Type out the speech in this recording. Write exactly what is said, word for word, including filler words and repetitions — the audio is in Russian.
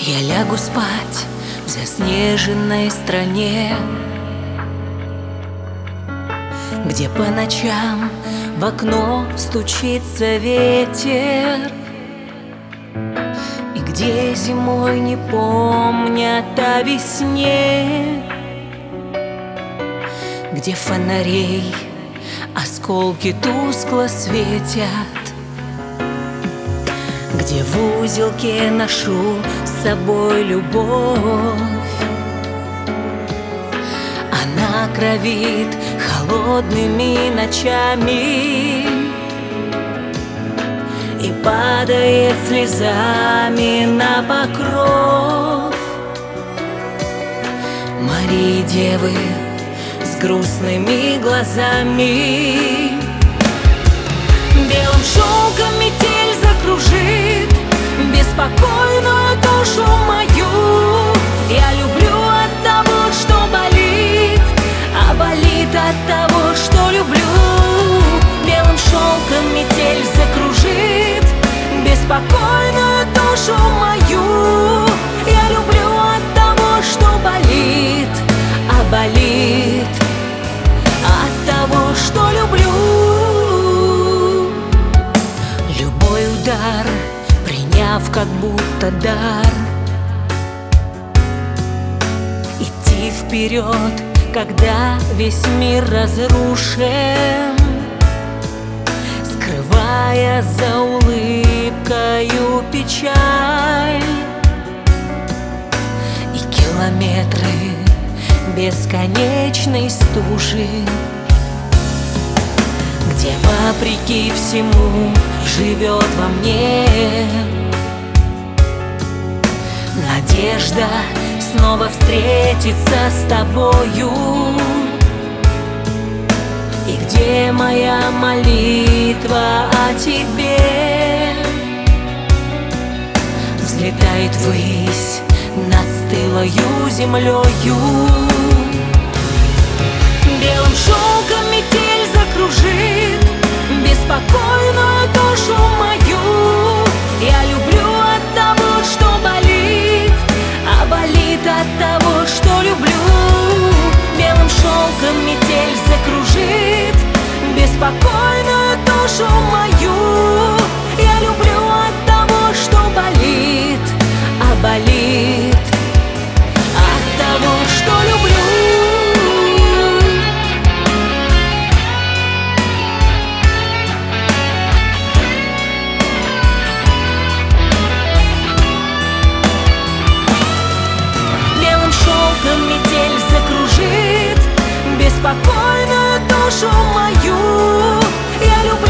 Я лягу спать в заснеженной стране, где по ночам в окно стучится ветер, и где зимой не помнят о весне, где фонарей осколки тускло светят, где в узелке ношу с собой любовь. Она кровит холодными ночами и падает слезами на покров. Марии девы с грустными глазами, белым шелком метель закружит беспокойную душу мою. Я люблю от того, что болит, а болит от того, что люблю. Белым шелком метель закружит беспокойную душу мою. Я люблю от того, что болит, а болит от того, что люблю. Любой удар, приняв как будто дар, идти вперед, когда весь мир разрушен, скрывая за улыбкою печаль и километры бесконечной стужи, где вопреки всему живет во мне надежда снова встретиться с тобою, и где моя молитва о тебе взлетает ввысь над стылою землею. Белым шелком метель закружит беспокойную душу мою. Я люблю от того, что болит, а болит от того, что люблю. Белым шелком метель закружит беспокойную душу мою. Я люблю от того, что болит, а болит от того, что люблю. Метель закружит беспокойную душу мою. Я люблю